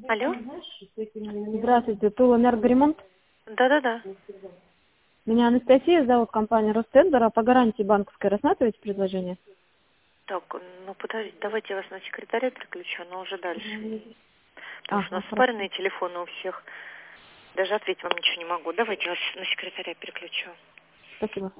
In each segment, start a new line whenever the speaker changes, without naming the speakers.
Алло?
Здравствуйте, Тула Энергоремонт.
Да-да-да.
Меня Анастасия зовут, компания Ростендер, а по гарантии банковской рассматриваете предложение?
Так, ну подождите, давайте я вас на секретаря переключу, но уже дальше. Потому что у
Ага,
нас
хорошо.
спаренные телефоны у всех. Даже ответить вам ничего не могу. Давайте я вас на секретаря переключу.
Спасибо.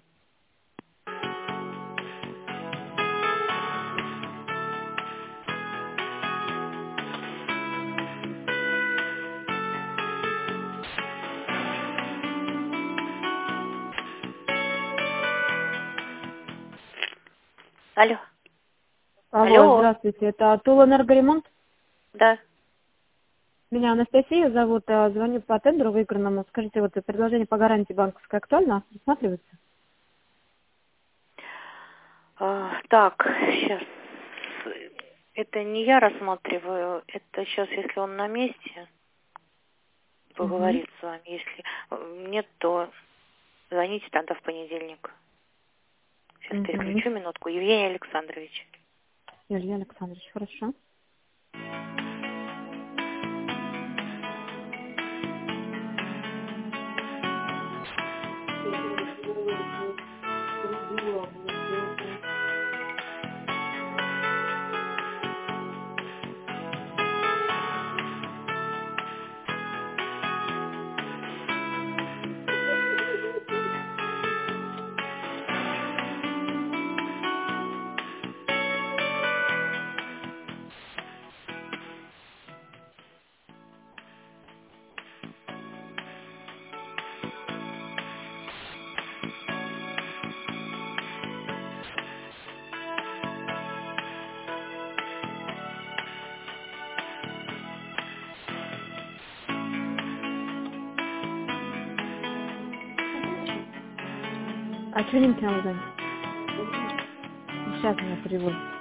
Алло.
Алло,
Алло.
здравствуйте, это Тула Энергоремонт.
Да.
Меня Анастасия зовут, звоню по тендеру выигранному. Скажите, вот предложение по гарантии банковской актуально? Рассматривается?
Так, сейчас. Это не я рассматриваю. Это сейчас, если он на месте,
Угу.
поговорит с вами. Если нет, то звоните тогда в понедельник. Сейчас
Угу.
переключу минутку. Евгений Александрович.
Илья Александрович, хорошо. А что не надо звонить? Сейчас меня переводят.